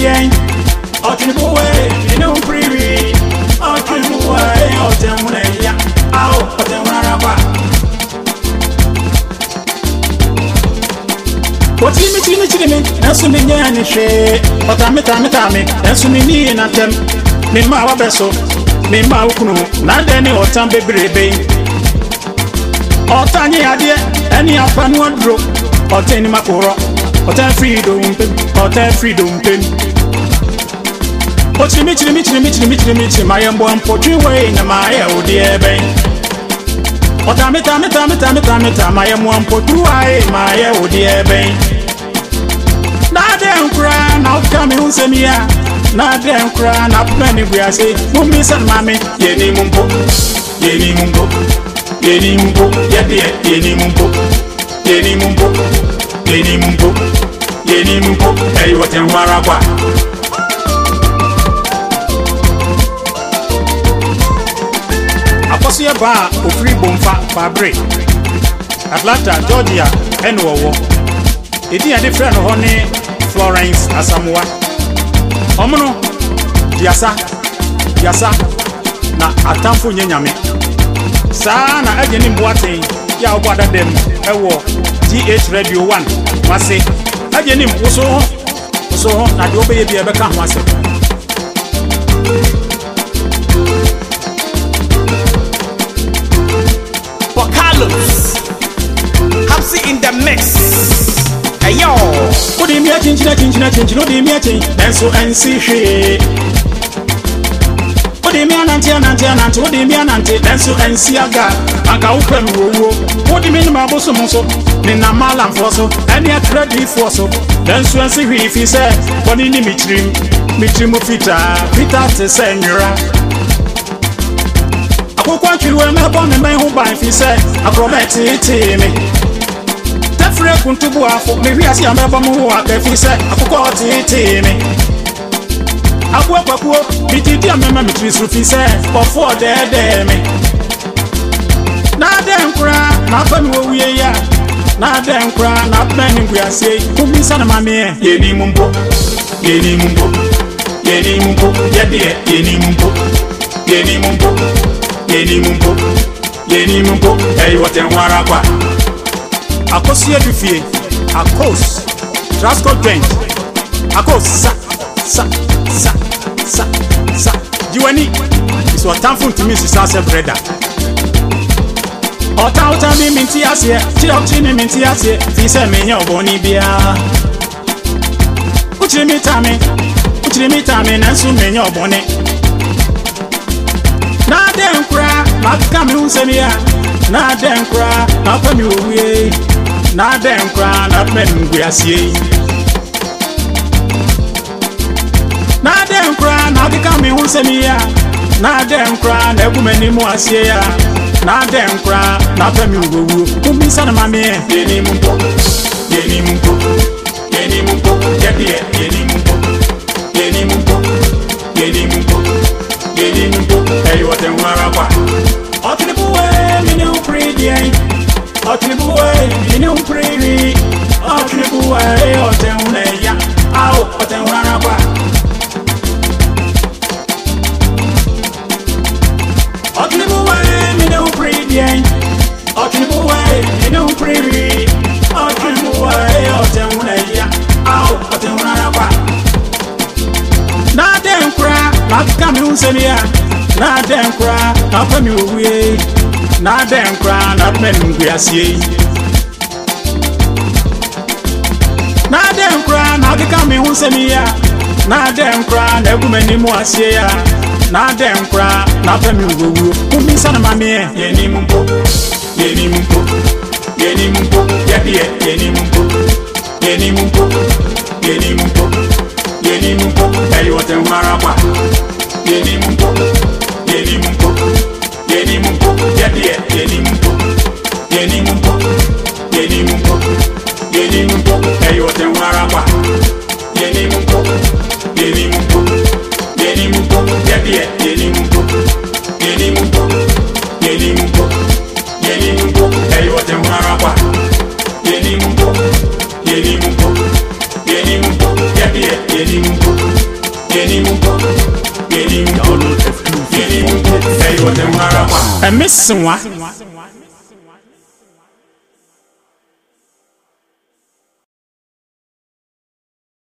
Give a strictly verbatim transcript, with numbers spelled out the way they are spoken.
pretty. Otinuwe, you know pretty. Otinuwe, Otemune, Ow, Otemaraba. What you mean, you mean, and so many and share. But I'm a time, and so many in a tem. Me ma beso, me ma ukunu, not any or time baby. Or tiny idea, any of one word broke, or ten macoro, or ten freedom, or ten freedom pin. What you meet, you meet, you meet, you meet, you meet, my young one put you away in my old dear bay. What I'm it, I'm it, I'm it, I'm it, I'm it, my young one put you away my old dear bay. Now damn cry, now come in, send me out. Now damn cry, now many we are say, who miss and mammy, Yenny Mumbo, Yenny Mumbo. Yeni mumbo, yedi yeni mumbo, yeni mumbo, yeni mumbo, yeni mumbo. Hey, what in Waragua? Apostle Bar of Free Bomfa Fabre, Atlanta, Georgia, and Wowo. It is a different honey, Florence, Asamoah. Omono, Yasa, Yasa, na Atamfu Nyame. Sana ageni mbwate ya obada dem ewo G H Radio one wase ageni mwoso so na de obeye bia beka ho ase for Carlos Hapsi in the mix ayo odi mi achinchina chinchina chinchina odi mi achin enso ensi hwe Odi mi ananti ananti ananti odi mi ananti denso ensiaga anka upem wowo odi mi ma boso monso ni na mala mfoso eni akredi foso denso ensi hwi fi se boni ni mitrim mitrim fita fita te senura akoko atwiwe me bon me man ho ban fi se akrobeti ti mi tafre kuntubu afo me wi ase ameba mo ho akafi se akoko ti ti mi Akwa kwakuo, bititi ya mema mitrisu fise, before de de me. Na de nkra, na pa mi wowie ya. Na de nkra, na pa ni ngua sei. Kumisa na mame, yeni mumbo, yeni mumbo, yeni mumbo, yede, yeni mumbo, yeni mumbo, yeni mumbo, yeni mumbo. Hey, what en Waragua? Akosi edufie, akos, transport bench, akos sa, sa. Sa, sa, sa. Jiwani, is what time to me, sister brother. Or town time me minty as here, she up to me minty as here. He said me your bonny beer. Put me tammy, put me tammy, and soon me your bonnet. Now then cry, not come who send me out. Now then cry, not from you away. Now then cry, not men we are seeing. Na dem kra na kika me hu semi ya na dem kra na egumani mu asie ya na dem kra na pa mi wowu umi sana mame yeni mumpo yeni mumpo yeni mumpo yedi yeni mumpo yeni mumpo yeni mumpo yeni mumpo hey what en Waragua Otinibuwe mi ne upredi Otinibuwe mi ne upredi Otinibuwe oten uneya au oten Waragua Otinibuwe mi ne upredi Otinibuwe mi ne upredi Otinibuwe oten uneya au oten Waragua Na dem kra na kika mi unsemi ya na dem kra na pa mi owie na dem kra na pa mi nguasie na dem kra na kika mi unsemi ya na dem kra na egumani mu asie ya na dem kra na pa mi owu umi sana mame yeni mumpo yeni mumpo yeni mumpo yedi yeni mumpo yeni mumpo yeni mumpo yeni mumpo hey what en Waragua yeni mumpo yeni mumpo yeni mumpo yedi yeni mumpo yeni mumpo yeni mumpo yeni mumpo hey what en Waragua yeni mumpo yeni mumpo yeni mumpo yedi yeni mumpo yeni mumpo yeni mumpo yeni mumpo hey what en Waragua yeni mumpo yeni mumpo yeni mumpo yedi yeni mumpo Yeni mumpo, yeni mumpo, hey, what the mara. I'm missing one.